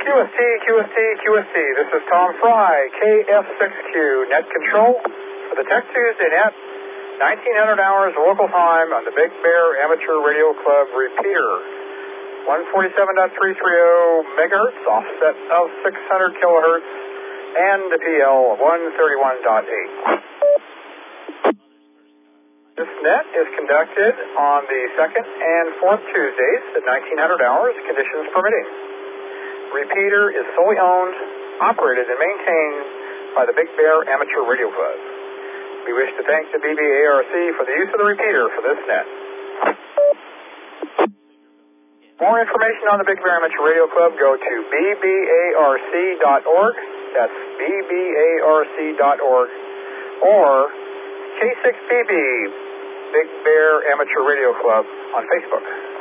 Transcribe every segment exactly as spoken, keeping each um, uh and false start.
Q S T, Q S T, Q S T. This is Tom Fry, K F six Q, net control for the Tech Tuesday net, nineteen hundred hours local time on the Big Bear Amateur Radio Club repeater. one forty-seven point three three zero megahertz, offset of six hundred kilohertz, and the P L one thirty-one point eight. This net is conducted on the second and fourth Tuesdays at nineteen hundred hours, conditions permitting. Repeater is solely owned, operated, and maintained by the Big Bear Amateur Radio Club. We wish to thank the B B A R C for the use of the repeater for this net. More information on the Big Bear Amateur Radio Club, go to b b a r c dot org. That's b b a r c dot org. Or K six B B, Big Bear Amateur Radio Club on Facebook.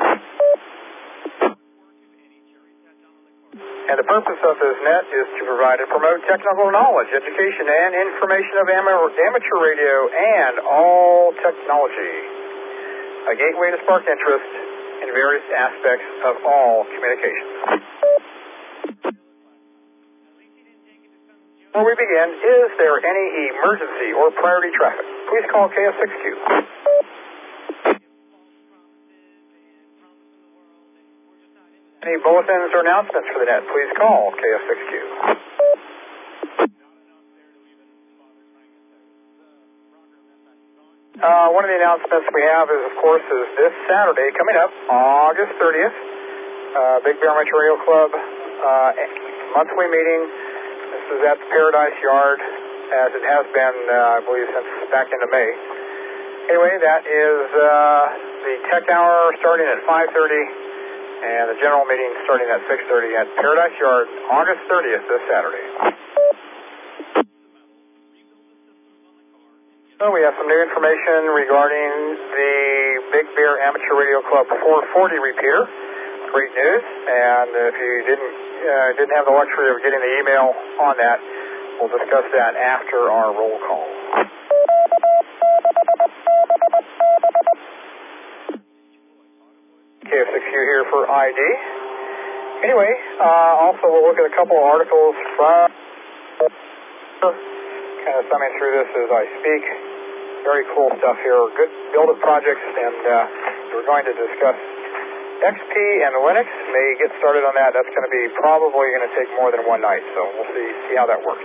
And the purpose of this net is to provide and promote technical knowledge, education, and information of amateur radio and all technology. A gateway to spark interest in various aspects of all communications. Before we begin, is there any emergency or priority traffic? Please call K F six Q. Any bulletins or announcements for the net, please call K F six Q. Uh, one of the announcements we have is, of course, is this Saturday coming up, August thirtieth, uh, Big Bear Amateur Radio Club uh, monthly meeting. This is at the Paradise Yard, as it has been, uh, I believe, since back into May. Anyway, that is uh, the Tech Hour starting at five thirty. And the general meeting starting at six thirty at Paradise Yard, August thirtieth, this Saturday. So we have some new information regarding the Big Bear Amateur Radio Club four forty repeater. Great news, and if you didn't uh, didn't have the luxury of getting the email on that, we'll discuss that after our roll call. K F six Q here for I D. Anyway, uh, also we'll look at a couple of articles from, kind of summing through this as I speak. Very cool stuff here. Good build-up projects, and uh, we're going to discuss X P and Linux. May get started on that. That's going to be probably going to take more than one night, so we'll see see how that works.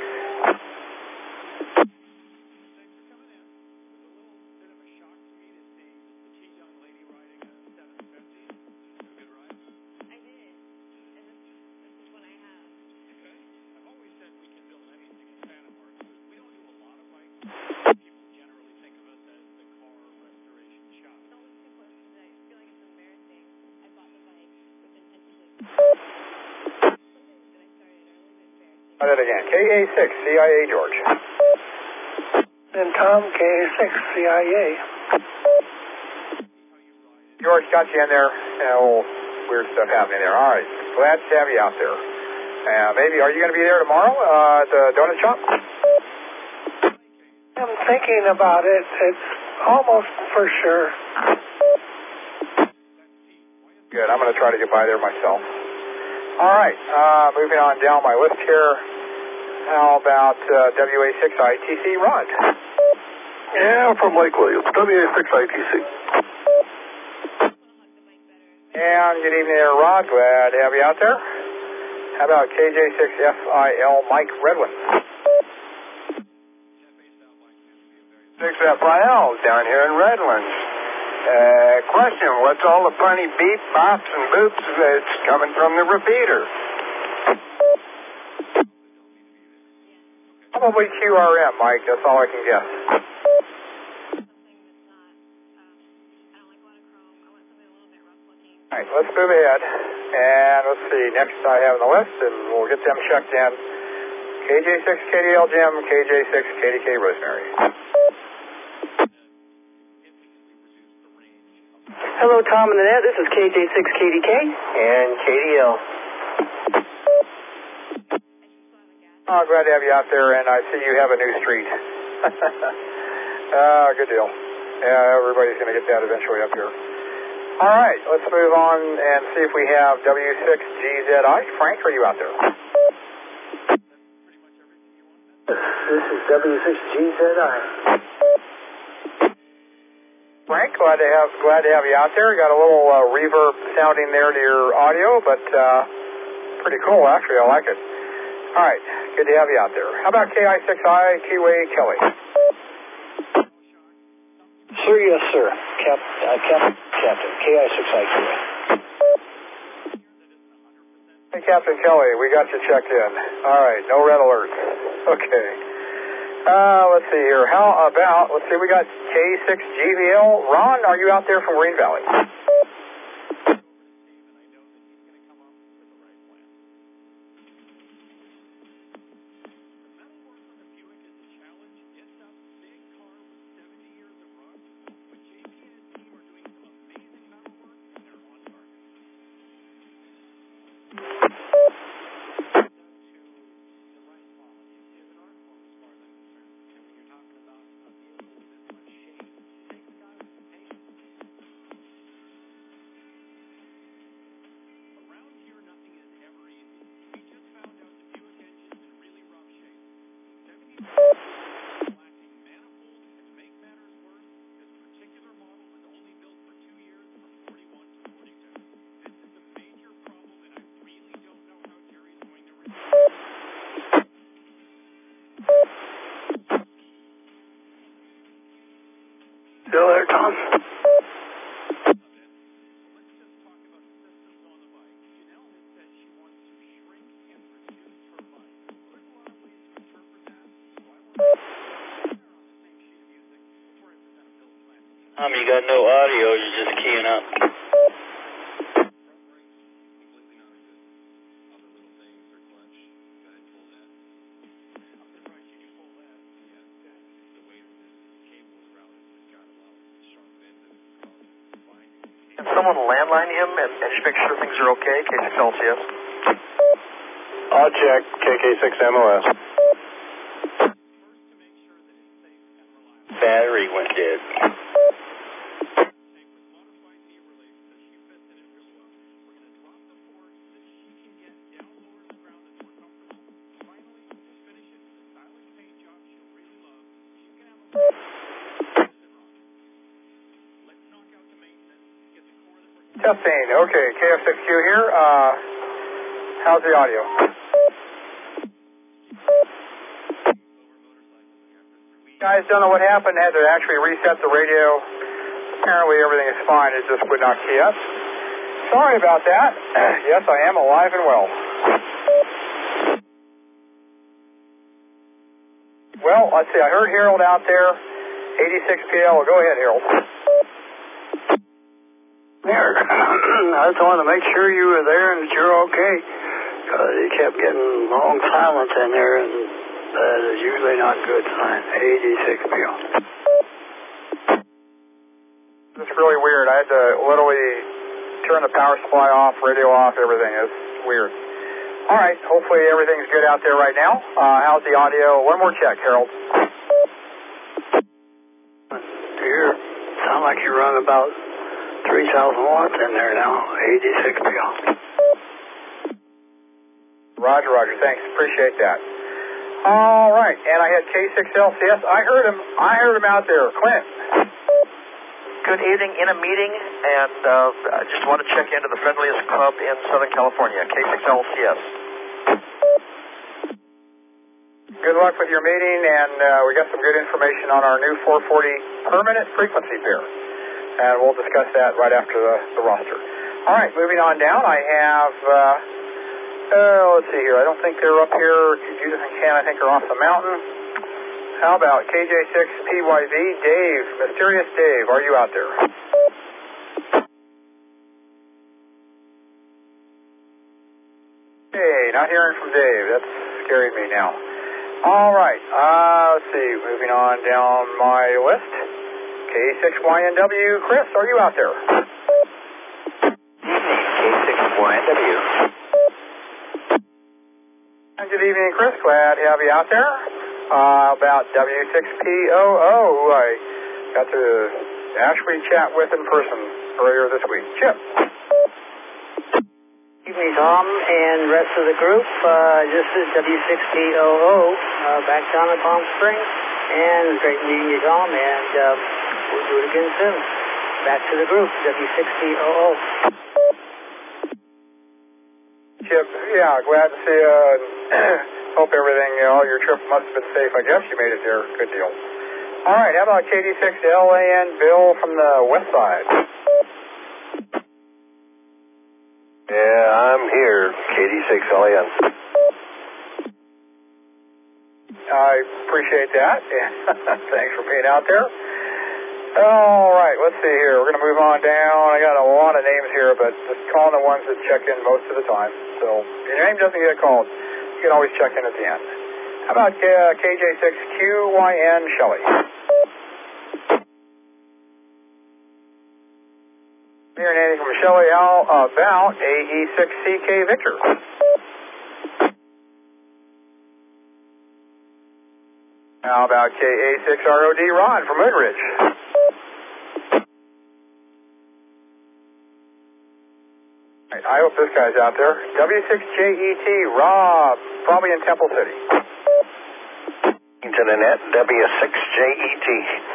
Try that again. K A six, C I A, George. And Tom, K A six, C I A. George, got you in there. Oh, weird stuff happening there. All right. Glad to have you out there. Uh, maybe, are you going to be there tomorrow uh, at the donut shop? I'm thinking about it. It's almost for sure. Good. I'm going to try to get by there myself. All right. Uh, moving on down my list here. How about uh, W A six I T C, Rod? Yeah, from Lake Williams, W A six I T C. And good evening there, Rod. Glad to have you out there. How about K J six F I L, Mike Redwin? six F I L down here in Redlands. Uh, question, what's all the funny beep, bops, and boops that's coming from the repeater? Probably Q R M, Mike. That's all I can guess. All right, let's move ahead. And let's see, next I have on the list, and we'll get them checked in. K J six K D L Jim, K J six K D K Rosemary. Hello, Tom and Annette. This is K J six K D K. And K D L. Oh, glad to have you out there, and I see you have a new street. uh, good deal. Yeah, everybody's going to get that eventually up here. All right, let's move on and see if we have W six G Z I. Frank, are you out there? This is W six G Z I. Frank, glad to have glad to have you out there. Got a little uh, reverb sounding there to your audio, but uh, pretty cool actually. I like it. All right, good to have you out there. How about K I six I, Keyway Kelly? Sir, yes, sir. Cap, uh, Cap, Captain, K I six I Keyway. Hey, Captain Kelly, we got you checked in. All right, no red alerts. Okay. Uh, let's see here. How about, let's see, we got K six G V L. Ron, are you out there from Green Valley? Still there, Tom? Um, you got no audio, you're just keying up. Can someone landline him and, and just make sure things are okay, K six L C S? I'll check K K six M O S. Battery went dead. Testing. Okay, K F six Q here. Uh, how's the audio? Guys, don't know what happened. Had to actually reset the radio. Apparently everything is fine. It just would not key up. Sorry about that. Yes, I am alive and well. Well, let's see. I heard Harold out there. eighty-six P L. Go ahead, Harold. There. I just wanted to make sure you were there and that you're okay. Because you kept getting long silence in there, and that is usually not a good sign. eighty-six P L. It's really weird. I had to literally turn the power supply off, radio off, everything. It's weird. All right. Hopefully everything's good out there right now. Uh, how's the audio? One more check, Harold. You sound like you run about three thousand watts in there now. eighty-six P L. Roger, Roger. Thanks. Appreciate that. All right. And I had K six L C S. I heard him. I heard him out there. Clint. Good evening, in a meeting, and uh, I just want to check into the friendliest club in Southern California, K six L C S. Good luck with your meeting, and uh, we got some good information on our new four forty permanent frequency pair. And we'll discuss that right after the, the roster. All right, moving on down, I have, uh, uh, let's see here. I don't think they're up here. Judith and Ken, I think, are off the mountain. How about K J six P Y V? Dave, Mysterious Dave, are you out there? Hey, not hearing from Dave. That's scaring me now. All right, uh, let's see. Moving on down my list. K six Y N W, Chris, are you out there? K six Y N W. And good evening, Chris. Glad to have you out there. Uh, about W six P O O, who I got to Ashley chat with in person earlier this week. Chip. Evening, Tom, and rest of the group. Uh, this is W six T O O uh, back down in Palm Springs, and it's great meeting you, Tom, and um, we'll do it again soon. Back to the group, W six T O O. Chip, yeah, glad to see you. Hope everything, you know, your trip must have been safe. I guess you made it there. Good deal. All right, how about K D six L A N, Bill from the west side? Yeah, I'm here, K D six L A N. I appreciate that. Thanks for being out there. All right, let's see here. We're going to move on down. I got a lot of names here, but just calling the ones that check in most of the time. So if your name doesn't get called, you can always check in at the end. How about uh, K J six Q Y N Shelley? Hearing anything from Shelley Al about A E six C K Victor? How about K A six R O D Ron from Moonridge? Right, I hope this guy's out there. W six J E T Rob, probably in Temple City. To the net, W six J E T.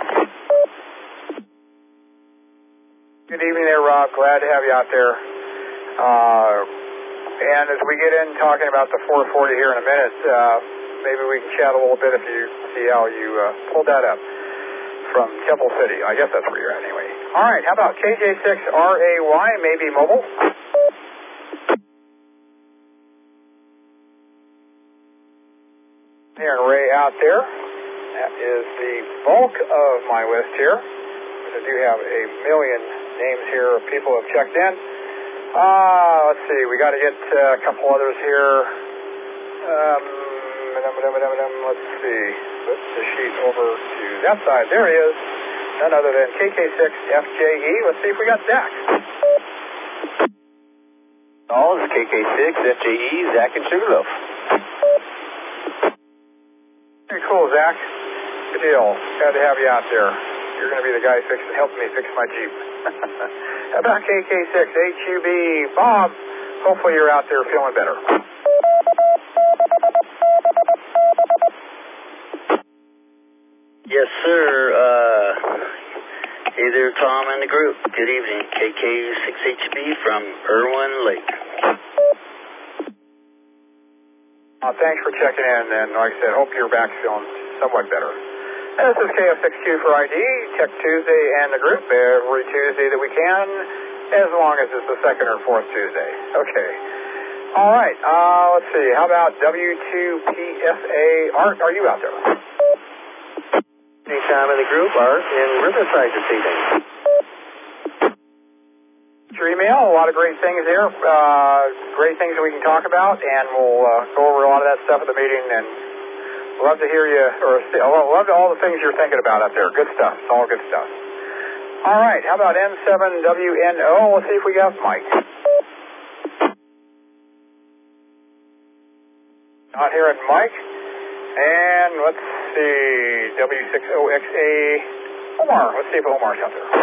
Good evening there, Rob. Glad to have you out there. Uh, and as we get in talking about the four forty here in a minute, uh, maybe we can chat a little bit if you see how you uh, pulled that up from Temple City. I guess that's where you're at anyway. All right, how about K J six R A Y, maybe mobile? Here and Ray out there. That is the bulk of my list here. I do have a million names here of people who have checked in. Uh, let's see, we got to get uh, a couple others here. Um, let's see, flip the sheet over to that side. There he is, none other than K K six F J E. Let's see if we got Zach. Oh, it's K K six F J E, Zach and Sugarloaf. Very cool, Zach. Good deal. Glad to have you out there. You're going to be the guy fixing, helping me fix my Jeep. How about K K six H U B? Bob, hopefully you're out there feeling better. Yes, sir. Uh, hey there, Tom and the group. Good evening. K K six H B from Irwin Lake. Uh, thanks for checking in, and like I said, hope you're back feeling somewhat better. And this is K F six Q for I D, Tech Tuesday and the group every Tuesday that we can, as long as it's the second or fourth Tuesday. Okay. All right. Uh, let's see. How about W two P F A? Art, are you out there? Anytime in the group, Art in Riverside this evening. Your email, a lot of great things there, uh, great things that we can talk about, and we'll uh, go over a lot of that stuff at the meeting, and love to hear you, or see, love all the things you're thinking about out there. Good stuff. It's all good stuff. All right, how about N seven W N O? Let's see if we got Mike. Not hearing Mike. And let's see, W six O X A, Omar. Let's see if Omar's out there.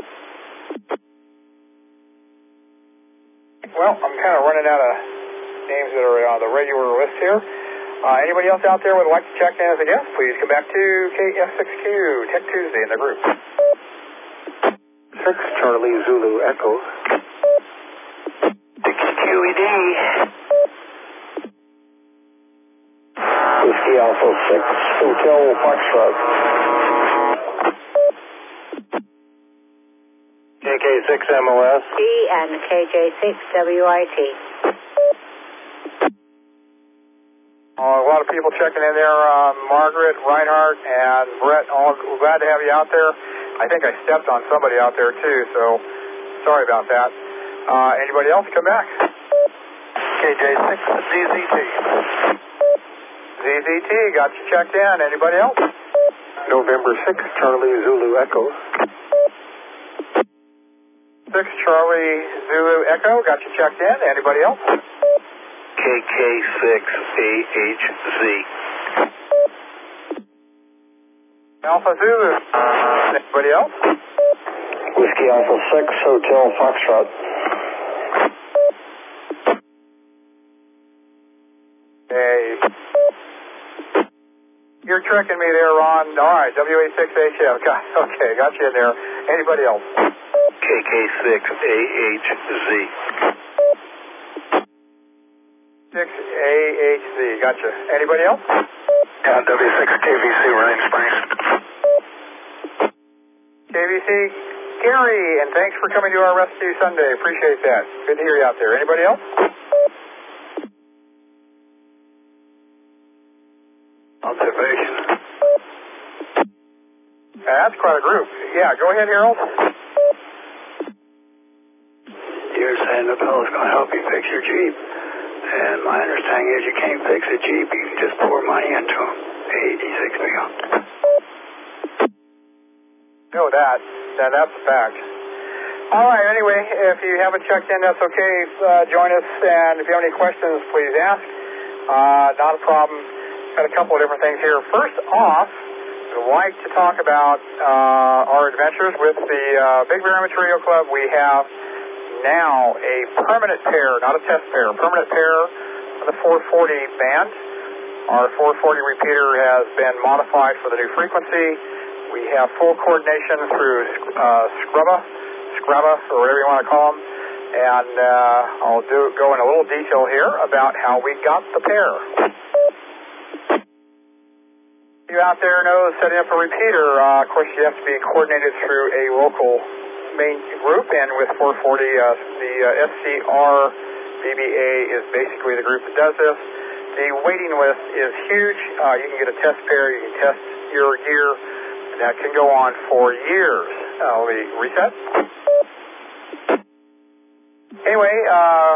Well, I'm kind of running out of names that are on the regular list here. Uh, anybody else out there would like to check in as a guest, please come back to K F six Q, Tech Tuesday in the group. six Charlie Zulu Echo. six Q E D. Whiskey Alpha six Hotel Foxtrot. K K six M O S. D and K J six W I T. Uh, a lot of people checking in there. Uh, Margaret, Reinhardt, and Brett, all glad to have you out there. I think I stepped on somebody out there too, so sorry about that. Uh, anybody else come back? K J six Z Z T. Z Z T, got you checked in. Anybody else? November sixth Charlie Zulu Echo. six Charlie Zulu Echo, got you checked in. Anybody else? K K six A H Z. Alpha Zulu. Anybody else? Whiskey Alpha six, Hotel Foxtrot. Hey. You're tricking me there, Ron. All right, W A six H F. Got, okay, got you in there. Anybody else? K K six A H Z. six A H Z. Gotcha. Anybody else? Yeah, W six K V C, Running Springs. K V C, Gary, and thanks for coming to our Rescue Sunday. Appreciate that. Good to hear you out there. Anybody else? Observation. Uh, that's quite a group. Yeah, go ahead, Harold. You're saying the fellow's going to help you fix your Jeep. And my understanding is you can't fix a Jeep, you can just pour money into them. eighty-six mil. Know that. that. That's a fact. All right, anyway, if you haven't checked in, that's okay. Uh, join us, and if you have any questions, please ask. Uh, not a problem. Got a couple of different things here. First off, I'd like to talk about uh, our adventures with the uh, Big Bear Amateur Radio Club. We have now a permanent pair, not a test pair, permanent pair of the four forty band. Our four forty repeater has been modified for the new frequency. We have full coordination through uh, Scrubba, Scrubba, or whatever you want to call them. And uh, I'll do, go in a little detail here about how we got the pair. You out there know setting up a repeater, uh, of course you have to be coordinated through a local main group, and with four forty, uh, the uh, S C R B B A is basically the group that does this. The waiting list is huge. Uh, you can get a test pair, you can test your gear, and that can go on for years. Uh, let me reset. Anyway, uh,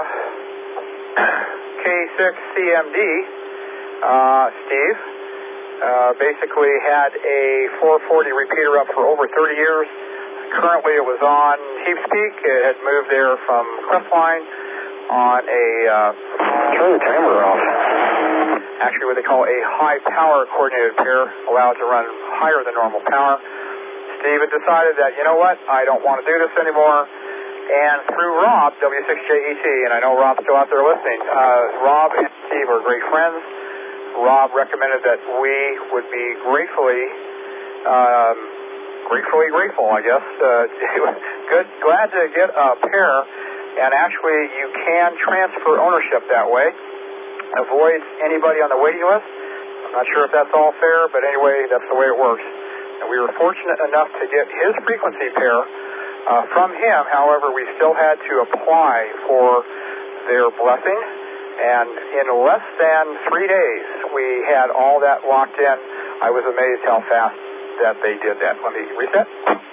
K six C M D, uh, Steve, uh, basically had a four forty repeater up for over thirty years. Currently it was on Heaps Peak. It had moved there from Crestline on a, uh, turn the timer off. Actually what they call a high power coordinated pair, allowed to run higher than normal power. Steve had decided that, you know what, I don't want to do this anymore. And through Rob, W six J E T, and I know Rob's still out there listening, uh, Rob and Steve are great friends. Rob recommended that we would be gratefully, um, gratefully grateful, I guess. Uh, good, glad to get a pair, and actually you can transfer ownership that way. Avoids anybody on the waiting list. I'm not sure if that's all fair, but anyway, that's the way it works. And we were fortunate enough to get his frequency pair uh, from him. However, we still had to apply for their blessing, and in less than three days, we had all that locked in. I was amazed how fast that they did that. Let me reset.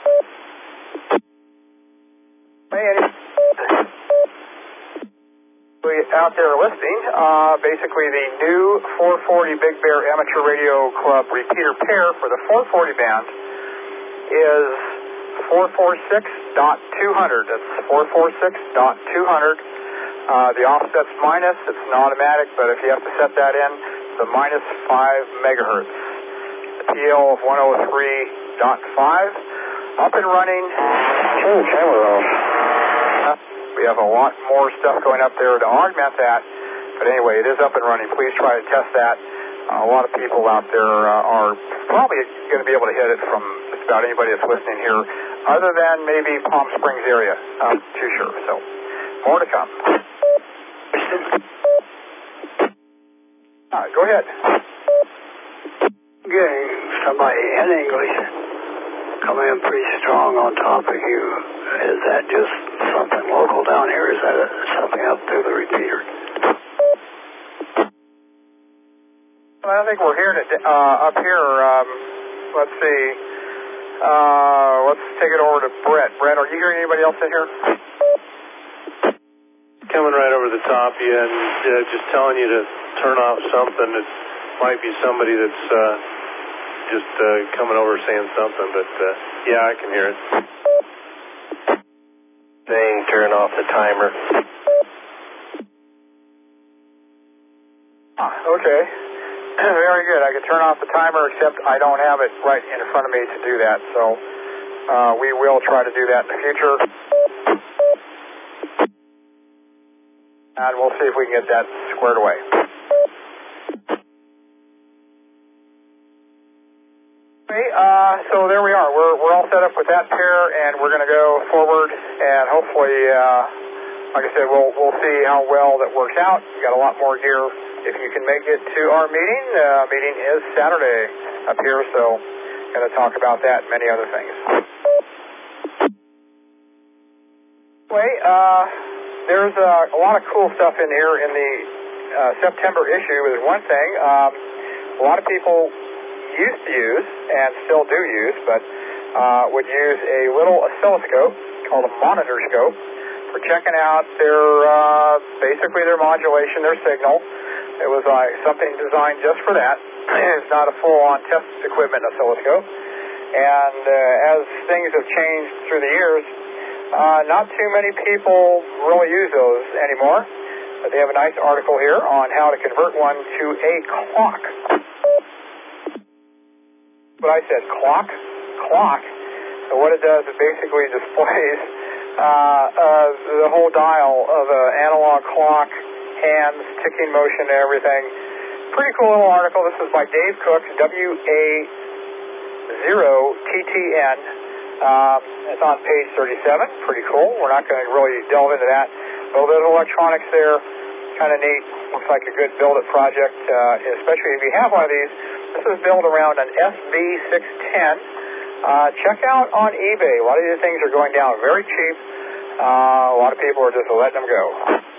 Hey, out there listening, uh, basically the new four forty Big Bear Amateur Radio Club repeater pair for the four forty band is four forty-six point two hundred. That's four forty-six point two hundred. Uh, the offset's minus. It's an automatic, but if you have to set that in, the minus five megahertz. P L of one oh three point five. Up and running. Turn the camera off. We have a lot more stuff going up there to augment that. But anyway, it is up and running. Please try to test that. Uh, a lot of people out there uh, are probably going to be able to hit it from just about anybody that's listening here, other than maybe Palm Springs area. I'm not too sure. So, more to come. Uh, go ahead. Getting somebody in English coming in pretty strong on top of you. Is that just something local down here? Is that something up through the repeater? Well, I think we're hearing it uh, up here. Um, let's see. Uh, let's take it over to Brett. Brett, are you hearing anybody else in here? Coming right over the top of you and uh, just telling you to turn off something. It might be somebody that's uh, just uh, coming over saying something, but uh, yeah, I can hear it. Saying turn off the timer. Okay. Very good. I can turn off the timer, except I don't have it right in front of me to do that. So uh, we will try to do that in the future. And we'll see if we can get that squared away. Okay, uh, so there we are. We're, we're all set up with that pair, and we're going to go forward, and hopefully, uh, like I said, we'll, we'll see how well that works out. We've got a lot more gear if you can make it to our meeting. Uh, meeting is Saturday up here, so going to talk about that and many other things. Anyway, uh, there's uh, a lot of cool stuff in here in the uh, September issue. Is one thing. Um, a lot of people used to use, and still do use, but uh, would use a little oscilloscope called a monitor scope for checking out their, uh, basically their modulation, their signal. It was uh, something designed just for that. It's not a full-on test equipment oscilloscope. And uh, as things have changed through the years, uh, not too many people really use those anymore. But they have a nice article here on how to convert one to a clock. What I said, clock, clock. So what it does is basically displays uh, uh, the whole dial of an analog clock, hands, ticking motion, and everything. Pretty cool little article. This is by Dave Cook, W A zero T T N. Um, it's on page thirty-seven. Pretty cool. We're not going to really delve into that. A little bit of electronics there. Kind of neat. Looks like a good build-it project, uh, especially if you have one of these. This is built around an S B six ten. Uh, check out on eBay. A lot of these things are going down very cheap. Uh, a lot of people are just letting them go.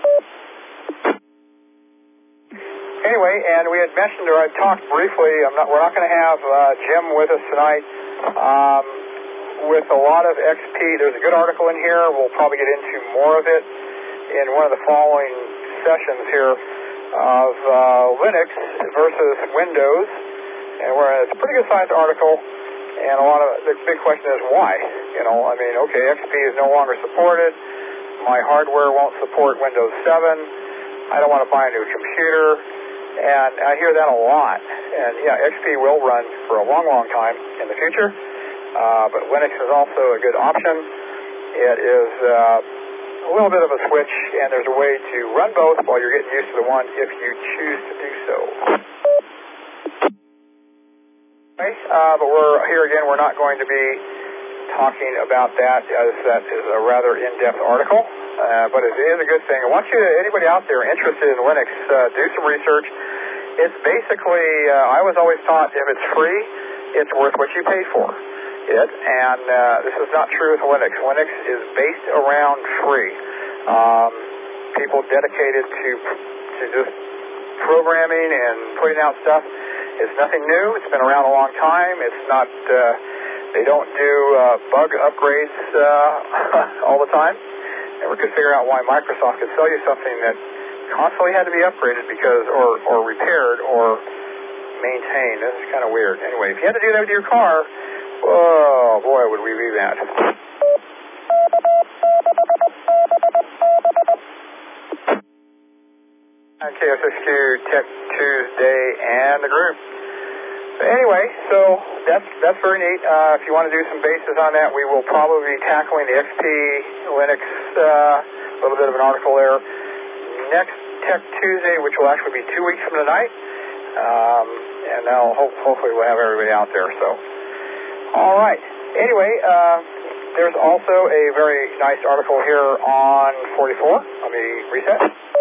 Anyway, and we had mentioned, or I talked briefly, I'm not, we're not going to have uh, Jim with us tonight. Um, with a lot of X P, there's a good article in here. We'll probably get into more of it in one of the following sessions here of uh, Linux versus Windows. And we're, it's a pretty good sized article, and a lot of the big question is why. You know, I mean, okay, X P is no longer supported. My hardware won't support Windows seven. I don't want to buy a new computer, and I hear that a lot. And yeah, X P will run for a long, long time in the future, uh, but Linux is also a good option. It is uh, a little bit of a switch, and there's a way to run both while you're getting used to the one if you choose to do so. Uh, but we're here again, we're not going to be talking about that, as that is a rather in-depth article, uh, but it is a good thing. I want you to, anybody out there interested in Linux, uh, do some research. It's basically, uh, I was always taught if it's free, it's worth what you pay for it, and uh, this is not true with Linux. Linux is based around free. Um, people dedicated to, to just programming and putting out stuff. It's nothing new. It's been around a long time. It's not, uh, they don't do uh, bug upgrades uh, all the time. Never could figure out why Microsoft could sell you something that constantly had to be upgraded because, or, or repaired or maintained. That's kind of weird. Anyway, if you had to do that with your car, oh boy, would we be that. K S X Q Tech Tuesday and the group. So anyway, so that's that's very neat. Uh, if you want to do some bases on that, we will probably be tackling the X P, Linux, uh, a little bit of an article there. Next Tech Tuesday, which will actually be two weeks from tonight, um, and now hope, hopefully we'll have everybody out there. So, all right. Anyway, uh, there's also a very nice article here on forty-four. Let me reset.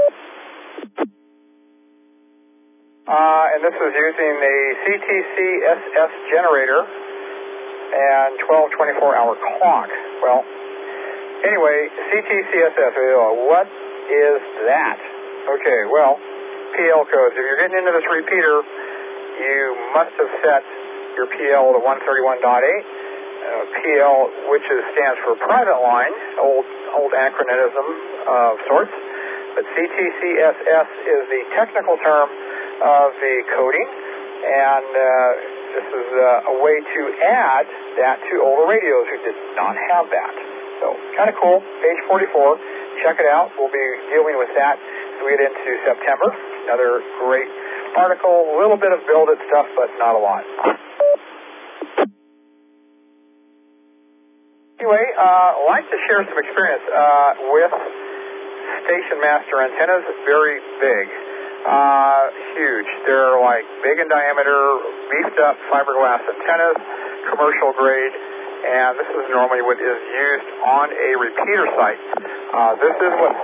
Uh, and this is using the C T C S S generator and twelve twenty-four hour clock. Well, anyway, C T C S S, what is that? Okay, well, P L codes. If you're getting into this repeater, you must have set your P L to one thirty-one dot eight. Uh, P L, which is, stands for private line, old, old acronym of sorts. But C T C S S is the technical term of the coding, and uh, this is uh, a way to add that to older radios who did not have that. So, kind of cool. Page forty-four. Check it out. We'll be dealing with that as we get into September. Another great article. A little bit of build-it stuff, but not a lot. Anyway, uh, I'd like to share some experience uh, with Station Master antennas. Very big, uh, huge. They're like big in diameter, beefed up fiberglass antennas, commercial grade, and this is normally what is used on a repeater site. Uh, this is what...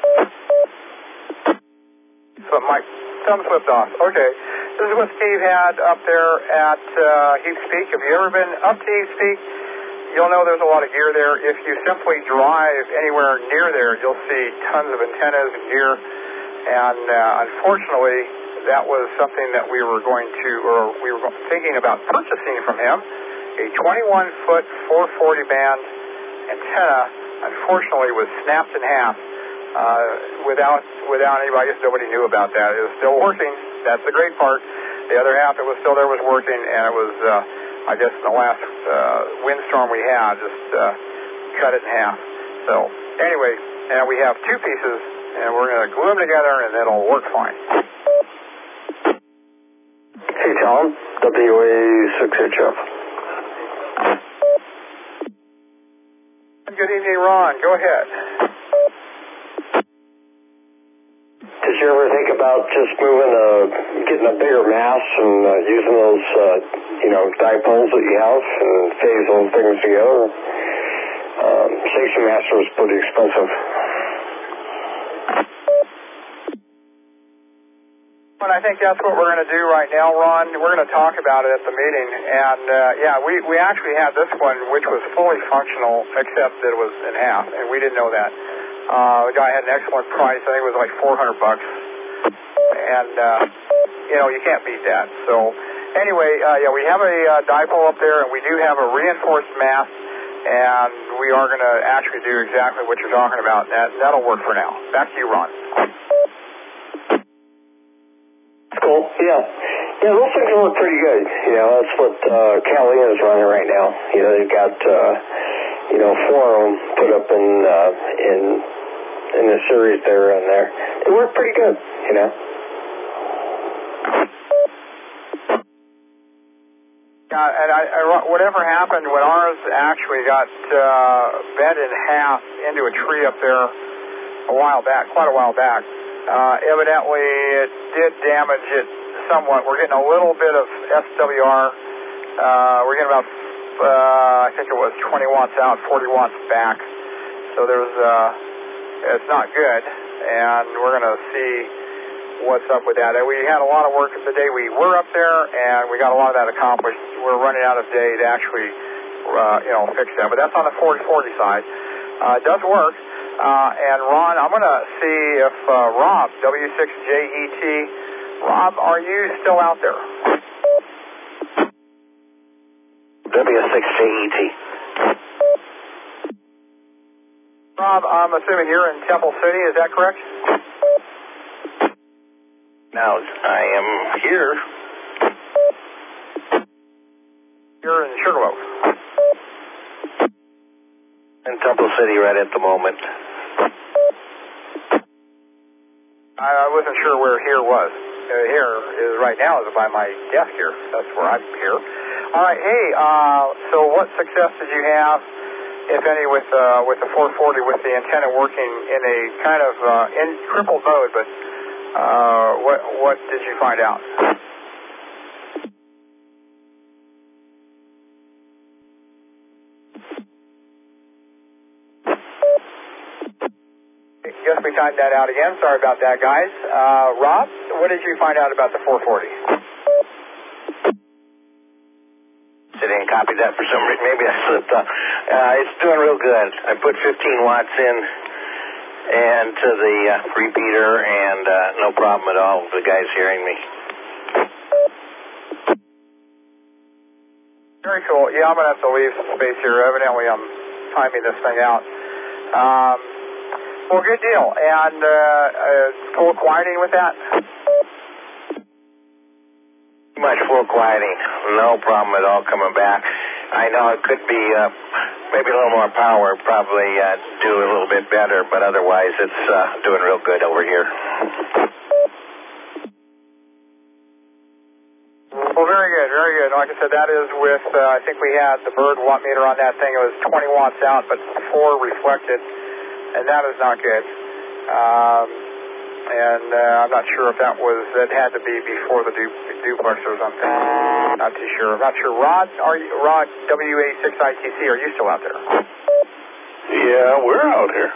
So my thumb slipped off. Okay, this is what Steve had up there at uh, Heaps Peak. Have you ever been up to Heaps Peak? You'll know there's a lot of gear there. If you simply drive anywhere near there, you'll see tons of antennas and gear. And uh, unfortunately, that was something that we were going to, or we were thinking about purchasing from him, a twenty-one foot four forty band antenna. Unfortunately, was snapped in half uh, without without anybody. I guess nobody knew about that. It was still working. That's the great part. The other half that was still there was working, and it was. Uh, I guess in the last uh, windstorm we had, just uh, cut it in half. So anyway, now we have two pieces, and we're going to glue them together, and it'll work fine. Hey, Tom, W A six H F. Good evening, Ron. Go ahead. Did you ever think about just moving, a, getting a bigger mass and uh, using those, uh, you know, dipoles that you have and phase those things together? Um, Station Master was pretty expensive. And I think that's what we're going to do right now, Ron. We're going to talk about it at the meeting. And, uh, yeah, we, we actually had this one, which was fully functional, except that it was in half, and we didn't know that. Uh, the guy had an excellent price. I think it was like four hundred bucks. And, uh, you know, you can't beat that. So, anyway, uh, yeah, we have a uh, dipole up there, and we do have a reinforced mast, and we are going to actually do exactly what you're talking about. That, that'll work for now. Back to you, Ron. Cool, yeah. Yeah, those things work pretty good. You know, that's what uh, Callie is running right now. You know, they've got, uh, you know, four of them put up in, uh, in, in the series they're in there. They work pretty good, you know. Yeah, and I, I, whatever happened when ours actually got uh, bent in half into a tree up there a while back, quite a while back, uh, evidently it did damage it somewhat. We're getting a little bit of S W R. Uh, we're getting about, uh, I think it was twenty watts out, forty watts back. So there's, uh, it's not good, and we're going to see what's up with that. And we had a lot of work the day we were up there, and we got a lot of that accomplished. We're running out of day to actually, uh, you know, fix that. But that's on the forty forty side. Uh, it does work. Uh, and Ron, I'm going to see if uh, Rob, W six J E T, Rob, are you still out there? W six J E T. Rob, I'm assuming you're in Temple City, is that correct? Now, I am here. You're in Sugarloaf. In Temple City right at the moment. I, I wasn't sure where here was. Uh, here is right now is by my desk here. That's where I'm here. All right, hey, uh, so what success did you have, if any, with uh, with the four forty, with the antenna working in a kind of uh, in crippled mode, but uh, what, what did you find out? I guess we timed that out again. Sorry about that, guys. Uh, Rob, what did you find out about the four forty? I didn't copy that for some reason. Maybe I slipped up. Uh, it's doing real good. I put fifteen watts in and to the uh, repeater, and uh, no problem at all with the guys hearing me. Very cool. Yeah, I'm going to have to leave some space here. Evidently, I'm timing this thing out. Um, well, good deal. And uh, uh, full quieting with that? Too much full quieting. No problem at all coming back. I know it could be uh, maybe a little more power, probably uh, do a little bit better, but otherwise it's uh, doing real good over here. Well, very good, very good. Like I said, that is with, uh, I think we had the bird watt meter on that thing. It was twenty watts out, but four reflected, and that is not good. Um, and uh, I'm not sure if that was, that had to be before the du duplexer or something. Not too sure. I'm not sure. Rod, are you, Rod, W A six I T C, are you still out there? Yeah, we're out here.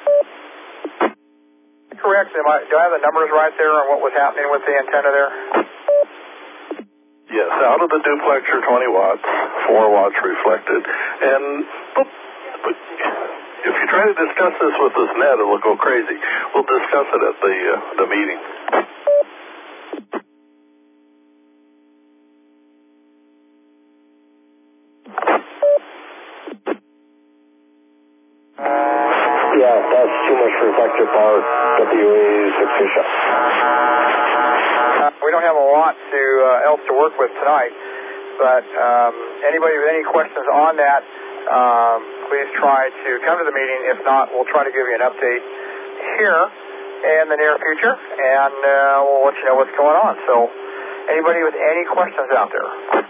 Correct. Am I, do I have the numbers right there on what was happening with the antenna there? Yes, out of the duplexer, twenty watts, four watts reflected. And boop, boop. If you try to discuss this with this net, it'll go crazy. We'll discuss it at the, uh, the meeting. Yeah, that's too much reflector power. W A six official. Uh, we don't have a lot to uh, else to work with tonight, but um, anybody with any questions on that, um, please try to come to the meeting. If not, we'll try to give you an update here in the near future, and uh, we'll let you know what's going on. So, anybody with any questions out there?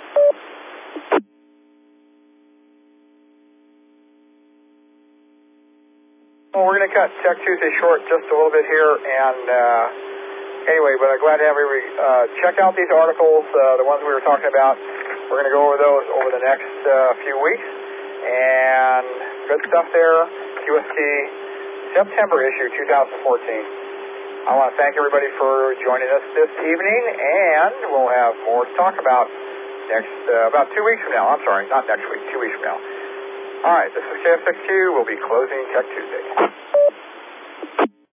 Well, we're going to cut Tech Tuesday short just a little bit here, and uh, anyway, but I'm glad to have everybody uh, check out these articles, uh, the ones we were talking about. We're going to go over those over the next uh, few weeks, and good stuff there. Q S T September issue two thousand fourteen. I want to thank everybody for joining us this evening, and we'll have more to talk about next, uh, about two weeks from now. I'm sorry, not next week, two weeks from now. All right, this is K F six Q. We'll be closing Tech Tuesday.